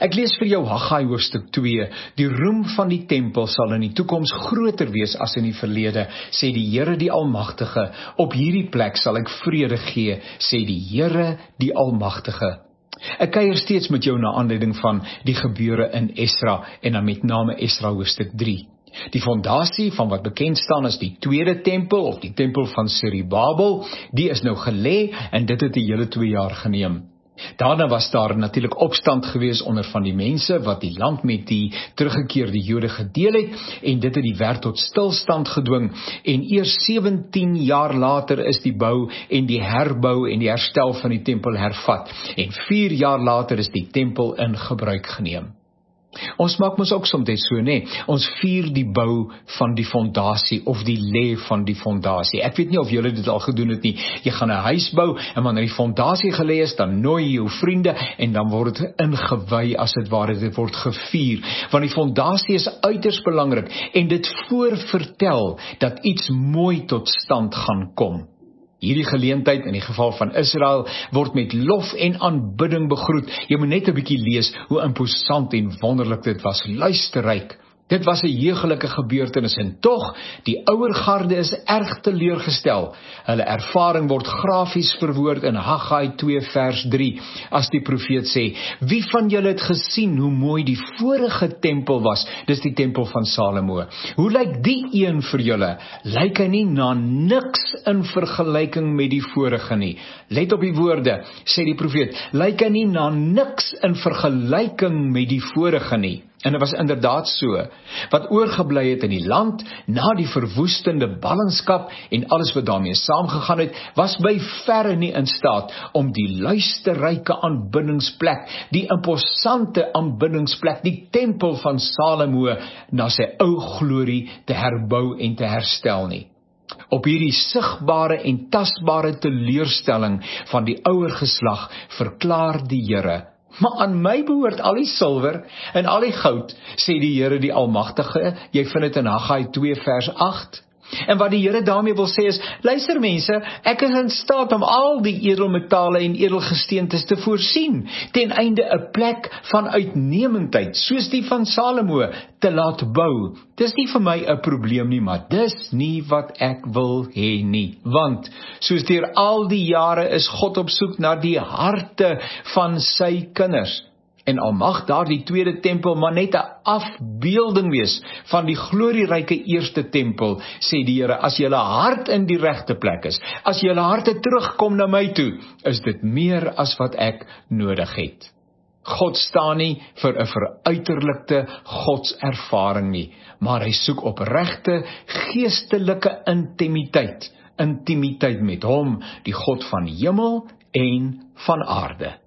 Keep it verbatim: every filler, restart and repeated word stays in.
Ek lees vir jou Haggai hoofstuk twee. Die roem van die tempel sal in die toekoms groter wees as in die verlede, sê die Here die Almagtige. Op hierdie plek sal ek vrede gee, sê die Here die Almagtige. Ek kuier steeds met jou na aanleiding van die gebeure in Esra en dan met name Esra hoofstuk drie. Die fondasie van wat bekend staan as die tweede tempel of die tempel van Zerubbabel, die is nou gelê en dit het die hele twee jaar geneem. Daarna was daar natuurlik opstand gewees onder van die mense wat die land met die teruggekeerde Jode gedeel het en dit het die werk tot stilstand gedwing en eers sewentien jaar later is die bou en die herbou en die herstel van die tempel hervat en vier jaar later is die tempel in gebruik geneem. Ons maak mos ook soms so, nee, ons vier die bou van die fondasie of die lê van die fondasie. Ek weet nie of julle dit al gedoen het nie. Jy gaan 'n huis bou en wanneer die fondasie gelê is, dan nooi jy jou vriende en dan word dit ingewy as dit ware, dit word gevier. Want die fondasie is uiters belangrik en dit voorvertel dat iets mooi tot stand gaan kom. Hierdie geleentheid in die geval van Israel word met lof en aanbidding begroet. Jy moet net 'n bietjie lees hoe imposant en wonderlik dit was. Luisterryk. Dit was 'n heugelike gebeurtenis en tog, die ouer garde is erg teleurgestel. Hulle ervaring word grafies verwoord in Haggai twee vers drie, as die profeet sê, wie van julle het gesien hoe mooi die vorige tempel was? Dis die tempel van Salomo. Hoe lyk die een vir julle? Lyk hy nie na niks in vergelyking met die vorige nie? Let op die woorde, sê die profeet, lyk hy nie na niks in vergelyking met die vorige nie? En dit was inderdaad so, wat oorgebly het in die land, na die verwoestende ballingskap en alles wat daarmee saamgegaan het, was by verre nie in staat om die luisterryke aanbiddingsplek, die imposante aanbiddingsplek, die tempel van Salomo, na sy ou glorie te herbou en te herstel nie. Op hierdie sigbare en tasbare teleurstelling van die ouer geslag, verklaar die Here, maar aan my behoort al die silwer en al die goud, sê die Here die Almagtige. Jy vind dit in Haggai twee vers agt. En wat die Here daarmee wil sê is, luister mense, ek is in staat om al die edelmetale en edelgesteentes te voorsien, ten einde 'n plek van uitnemendheid, soos die van Salomo, te laat bou. Dis nie vir my 'n probleem nie, maar dis nie wat ek wil hê nie. Want, soos deur al die jare is God op soek na die harte van sy kinders. En al mag daar die tweede tempel maar net 'n afbeelding wees van die glorieryke eerste tempel, sê die Here, as julle hart in die regte plek is, as julle harte terugkom na my toe, is dit meer as wat ek nodig het. God staan nie vir 'n veruiterlikte godservaring nie, maar hy soek opregte geestelike intimiteit, intimiteit met hom, die God van hemel en van aarde.